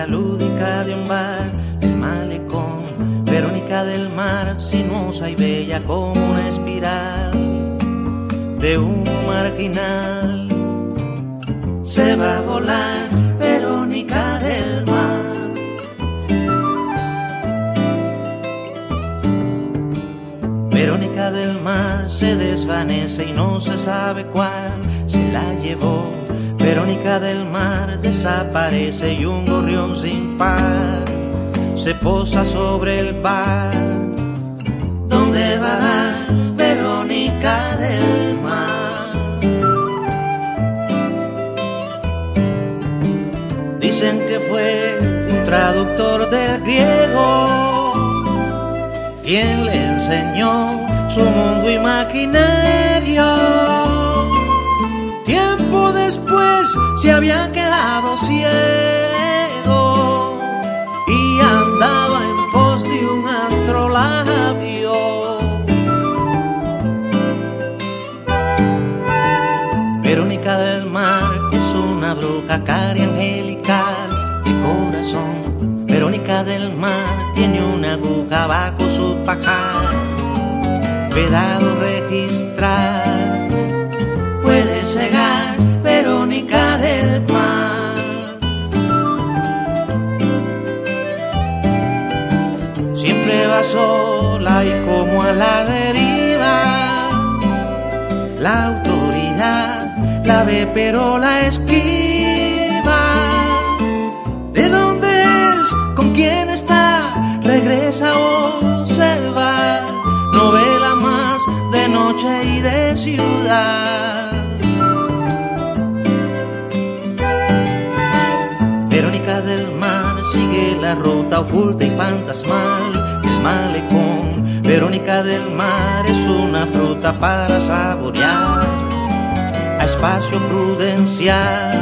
chica lúdica de un bar, el malecón. Verónica del Mar, sinuosa y bella como una espiral de un marginal. Se va a volar Verónica del Mar. Verónica del Mar se desvanece y no se sabe cuál se la llevó. Verónica del Mar desaparece y un gorrión sin par se posa sobre el bar. ¿Dónde va a dar Verónica del Mar? Dicen que fue un traductor del griego quien le enseñó su mundo imaginario. Tiempo después se había quedado ciego y andaba en pos de un astrolabio. Verónica del Mar es una bruja cari angelical de corazón. Verónica del Mar tiene una aguja bajo su pajar, vedado registrar. Puede cegar Verónica del Mar. Siempre va sola y como a la deriva. La autoridad la ve pero la esquiva. ¿De dónde es? ¿Con quién está? ¿Regresa o se va? Novela más de noche y de ciudad. Verónica del Mar sigue la ruta oculta y fantasmal del malecón. Verónica del Mar es una fruta para saborear a espacio prudencial.